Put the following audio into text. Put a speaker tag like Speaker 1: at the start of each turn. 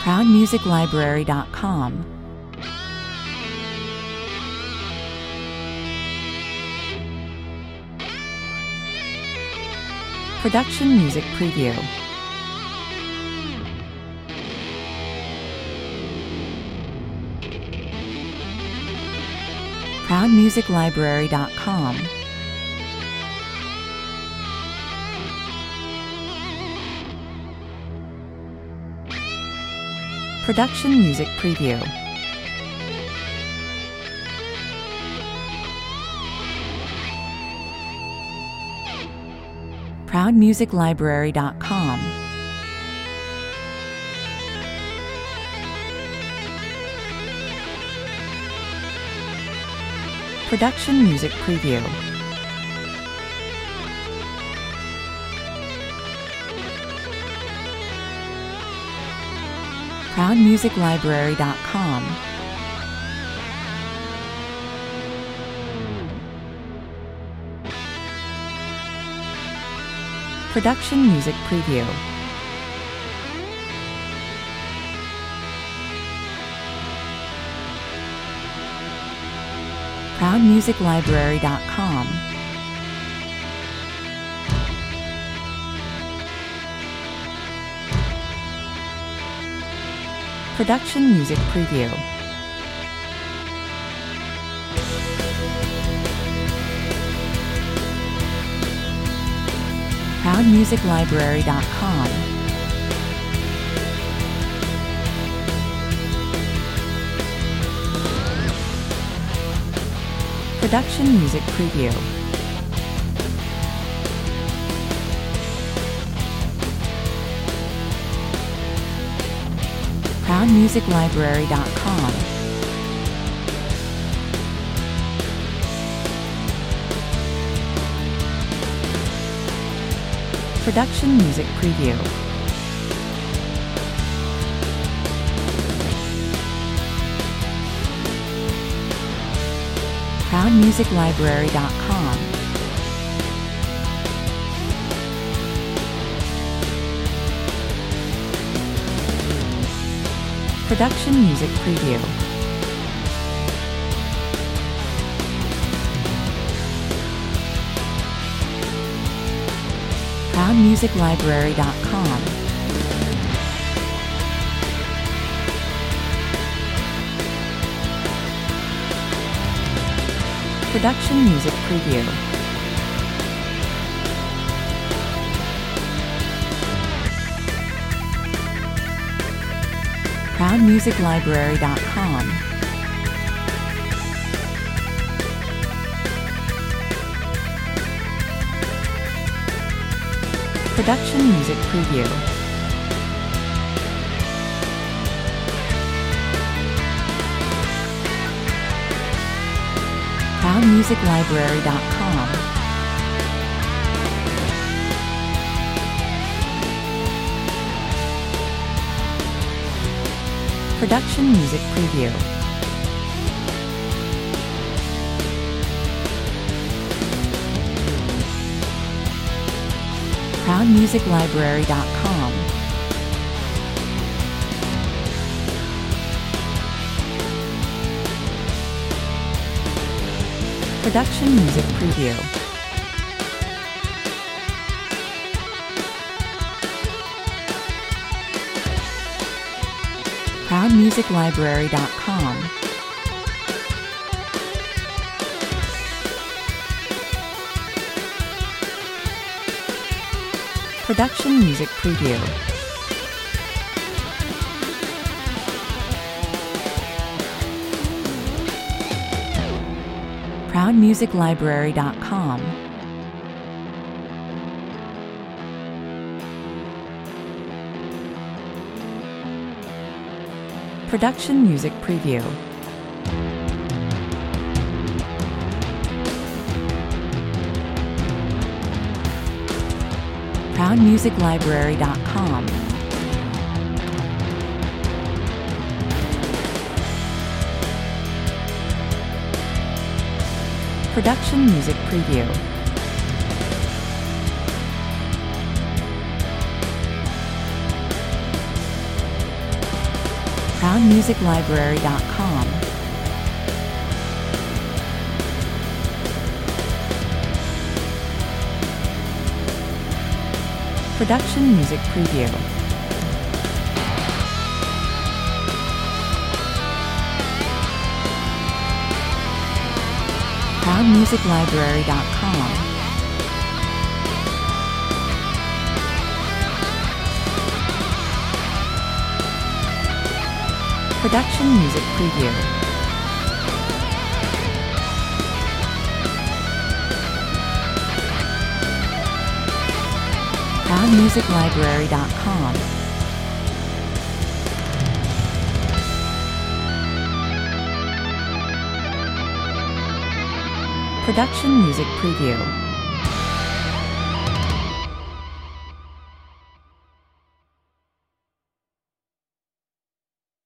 Speaker 1: ProudMusicLibrary.com. Production Music Preview. ProudMusicLibrary.com. Production Music Preview. ProudMusicLibrary.com. Production Music Preview. ProudMusicLibrary.com. Production Music Preview. ProudMusicLibrary.com. Production Music Preview. ProudMusicLibrary.com. Production Music Preview. ProudMusicLibrary.com. Production Music Preview. ProudMusicLibrary.com. Production Music Preview. ProudMusicLibrary.com. Production Music Preview. ProudMusicLibrary.com. Production Music Preview. ProudMusicLibrary.com. Production Music Preview. ProudMusicLibrary.com. Production Music Preview. ProudMusicLibrary.com. Production Music Preview. ProudMusicLibrary.com. Production Music Preview. ProudMusicLibrary.com. Production Music Preview. ProudMusicLibrary.com. Production Music Preview. ProudMusicLibrary.com. Production Music Preview. ProudMusicLibrary.com. Production Music Preview.